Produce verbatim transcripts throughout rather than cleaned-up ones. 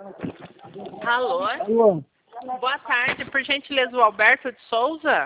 Alô? Alô? Boa tarde, por gentileza, o Alberto de Souza?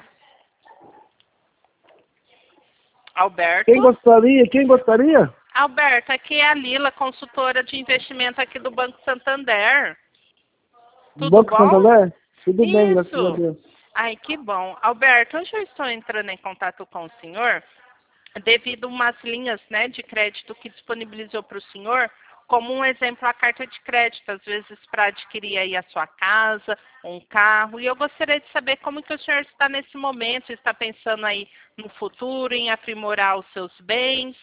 Alberto? Quem gostaria? Quem gostaria? Alberto, aqui é a Lila, consultora de investimento aqui do Banco Santander. Tudo Banco bom? Santander? Tudo bem, graças a Isso. Deus. Ai, que bom. Alberto, hoje eu estou entrando em contato com o senhor devido a umas linhas, né, de crédito que disponibilizou para o senhor, como um exemplo a carta de crédito, às vezes para adquirir aí a sua casa, um carro. E eu gostaria de saber como que o senhor está nesse momento, está pensando aí no futuro, em aprimorar os seus bens.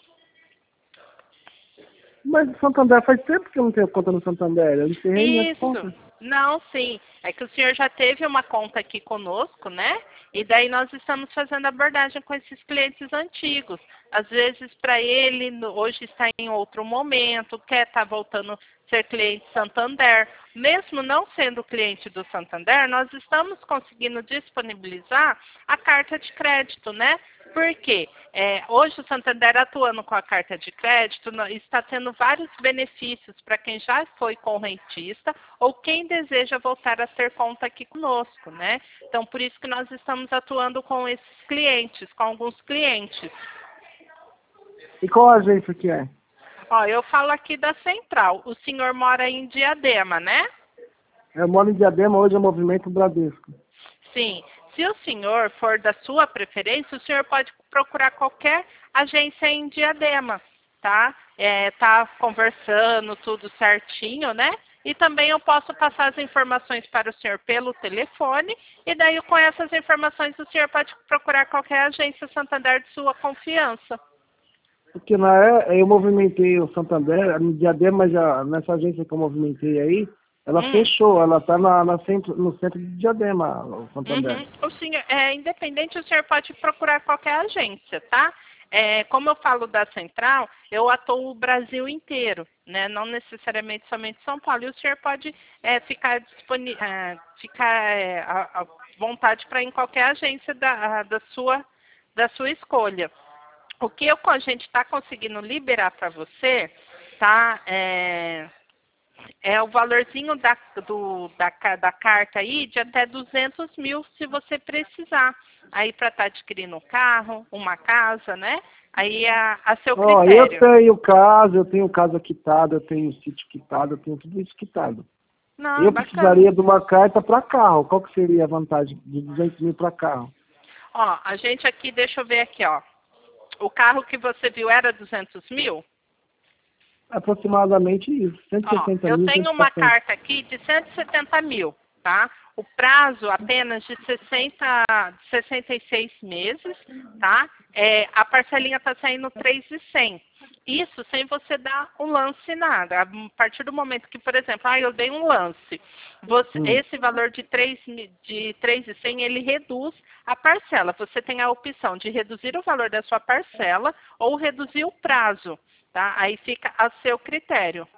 Mas o Santander faz tempo que eu não tenho conta no Santander. Eu encerrei minhas Isso. contas. Não, sim. É que o senhor já teve uma conta aqui conosco, né? E daí nós estamos fazendo abordagem com esses clientes antigos. Às vezes, para ele, no- hoje está em outro momento, quer estar voltando a ser cliente Santander. Mesmo não sendo cliente do Santander, nós estamos conseguindo disponibilizar a carta de crédito, né? Por quê? É, hoje o Santander atuando com a carta de crédito no- está tendo vários benefícios para quem já foi correntista ou quem deseja voltar a ter conta aqui conosco, né? Então, por isso que nós estamos atuando com esses clientes, com alguns clientes. E qual agência que é? Ó, eu falo aqui da Central. O senhor mora em Diadema, né? Eu moro em Diadema, hoje é Movimento Bradesco. Sim. Se o senhor for da sua preferência, o senhor pode procurar qualquer agência em Diadema, tá? É, tá conversando tudo certinho, né? E também eu posso passar as informações para o senhor pelo telefone, e daí com essas informações o senhor pode procurar qualquer agência Santander de sua confiança. Porque na é, eu movimentei o Santander, no Diadema, já, nessa agência que eu movimentei aí, ela Hum. fechou, ela está na, na centro, no centro de Diadema, o Santander. Uhum. O senhor, é, independente, o senhor pode procurar qualquer agência, tá? É, como eu falo da Central, eu atuo o Brasil inteiro, né? Não necessariamente somente São Paulo. E o senhor pode é, ficar, disponi é, ficar é, à, à vontade para ir em qualquer agência da, da, sua, da sua escolha. O que eu, a gente está conseguindo liberar para você, tá? É, é o valorzinho da, do, da, ca- da carta aí de até duzentos mil, se você precisar. Aí para estar adquirindo um carro, uma casa, né? Aí a, a seu Ó, eu critério. tenho casa, eu tenho casa quitada, eu tenho sítio quitado, eu tenho tudo isso quitado. Não, Eu bacana. precisaria de uma carta para carro. Qual que seria a vantagem de duzentos mil para carro? Ó, a gente aqui, deixa eu ver aqui, ó. O carro que você viu era duzentos mil? Aproximadamente isso, cento e Ó, sessenta eu mil, tenho cento e uma setenta. carta aqui de cento e setenta mil, tá? O prazo apenas de sessenta, sessenta e seis meses, tá? É, a parcelinha está saindo três mil e cem. Isso sem você dar um lance nada. A partir do momento que, por exemplo, ah, eu dei um lance, você, Hum. esse valor de três mil de três mil e cem, ele reduz a parcela. Você tem a opção de reduzir o valor da sua parcela ou reduzir o prazo, tá? Aí fica a seu critério.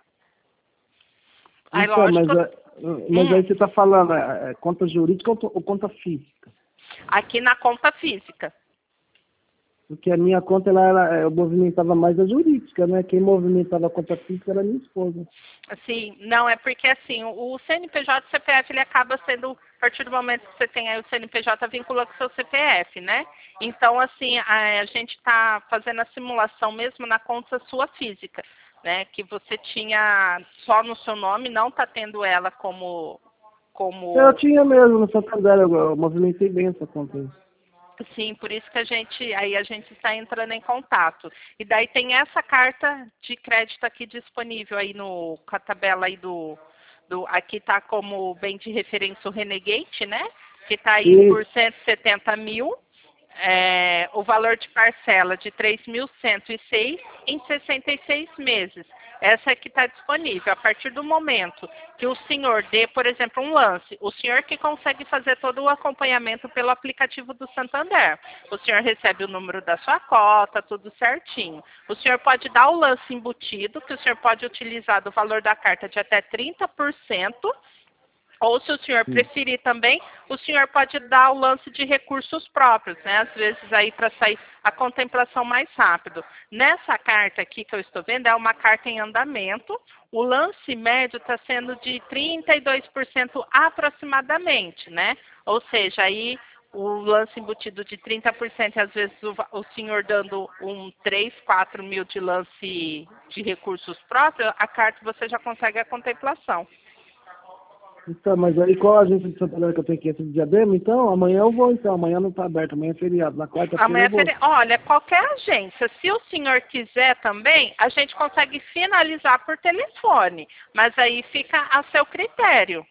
Aí, Então, mas, lógico, é, mas hum, aí você está falando é, é, conta jurídica ou, to- ou conta física? aqui na conta física. Porque a minha conta, ela, era- eu movimentava mais a jurídica, né? Quem movimentava a conta física era a minha esposa. Assim, não, é porque assim, o C N P J e o C P F, ele acaba sendo, a partir do momento que você tem aí o C N P J, vincula com o seu C P F, né? Então, assim, a, a gente está fazendo a simulação mesmo na conta sua física, né? Que você tinha só no seu nome, não está tendo ela como, Eu como tinha mesmo no Santander, eu, eu movimentei bem essa conta aí. sim, por isso que a gente, aí a gente está entrando em contato. E daí tem essa carta de crédito aqui disponível aí no, com a tabela aí do, do aqui está como bem de referência o Renegade, né? Que está aí E, por cento e setenta mil, é, o valor de parcela de três mil cento e seis em sessenta e seis meses. Essa é que está disponível. A partir do momento que o senhor dê, por exemplo, um lance, o senhor que consegue fazer todo o acompanhamento pelo aplicativo do Santander. O senhor recebe o número da sua cota, tudo certinho. O senhor pode dar o lance embutido, que o senhor pode utilizar do valor da carta de até trinta por cento, Ou, se o senhor preferir também, o senhor pode dar o lance de recursos próprios, né? Às vezes aí para sair a contemplação mais rápido. Nessa carta aqui que eu estou vendo, é uma carta em andamento. O lance médio está sendo de trinta e dois por cento aproximadamente, né? Ou seja, aí o lance embutido de trinta por cento, às vezes o, o senhor dando um três, quatro mil de lance de recursos próprios, a carta você já consegue a contemplação. Então, mas aí qual a agência de Santander que eu tenho que ir de Diadema? Então, amanhã eu vou, então. Amanhã não está aberto, amanhã é feriado. Na quarta-feira Amanhã eu vou. feri... Olha, qualquer agência, se o senhor quiser também, a gente consegue finalizar por telefone, mas aí fica a seu critério.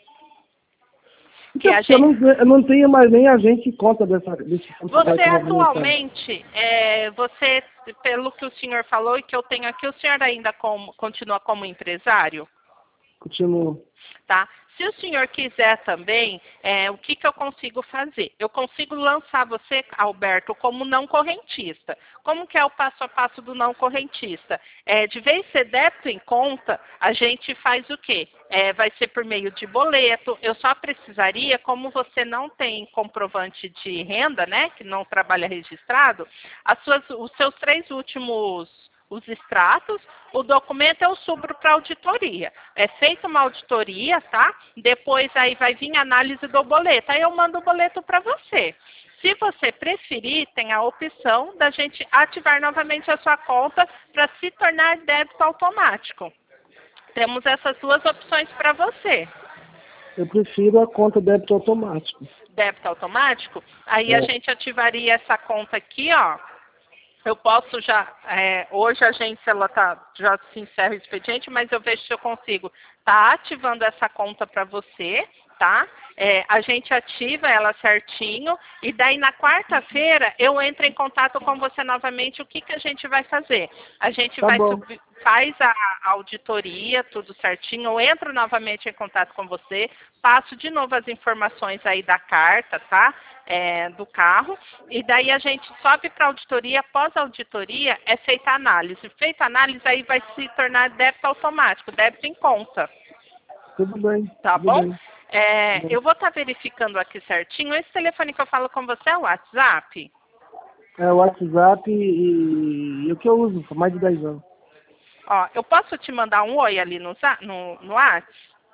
Então, Que a gente... eu, não, eu não tenho mais nem agente que conta dessa... Desse você atualmente, é, você, pelo que o senhor falou e que eu tenho aqui, o senhor ainda como, continua como empresário? Continuo. Tá? Se o senhor quiser também, é, o que, que eu consigo fazer? Eu consigo lançar você, Alberto, como não correntista. Como que é o passo a passo do não correntista? É, de vez ser débito em conta, a gente faz o quê? É, vai ser por meio de boleto. Eu só precisaria, como você não tem comprovante de renda, né, que não trabalha registrado, as suas, os seus três últimos... os extratos, o documento eu subo para auditoria. É feita uma auditoria, tá? Depois aí vai vir a análise do boleto. Aí eu mando o boleto para você. Se você preferir, tem a opção da gente ativar novamente a sua conta para se tornar débito automático. Temos essas duas opções para você. Eu prefiro a conta débito automático. Débito automático? Aí é. a gente ativaria essa conta aqui, ó. Eu posso já, é, hoje a agência ela tá, já se encerra o expediente, mas eu vejo se eu consigo tá ativando essa conta para você, tá? É, a gente ativa ela certinho e daí na quarta-feira eu entro em contato com você novamente. O que, que a gente vai fazer? A gente tá vai bom. subir, faz a auditoria, tudo certinho, eu entro novamente em contato com você, passo de novo as informações aí da carta, tá? É, do carro, e daí a gente sobe para a auditoria. Após a auditoria é feita a análise. Feita a análise, aí vai se tornar débito automático, débito em conta. Tudo bem. Tá tudo bom? Bem. É, Tudo eu vou estar tá verificando aqui certinho. Esse telefone que eu falo com você é o WhatsApp? É o WhatsApp e, e o que eu uso há mais de dez anos. Ó, eu posso te mandar um oi ali no, no, no WhatsApp?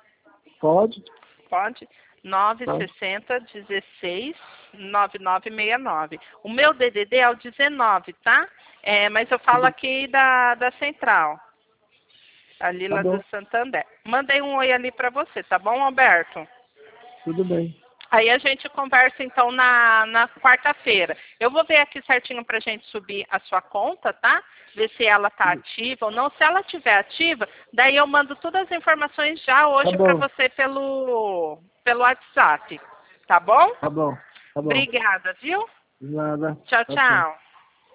Pode? Pode. nove seis zero, dezesseis, nove nove seis nove. O meu D D D é o dezenove, tá? É, mas eu falo aqui da, da central. Ali tá lá bom. do Santander. Mandei um oi ali para você, tá bom, Alberto? Tudo bem. Aí a gente conversa então na, na quarta-feira. Eu vou ver aqui certinho pra gente subir a sua conta, tá? Ver se ela tá ativa ou não. Se ela estiver ativa, daí eu mando todas as informações já hoje tá para você pelo, pelo WhatsApp. Tá bom? Tá bom. Tá bom. Obrigada, viu? Nada. Tchau, Tá tchau.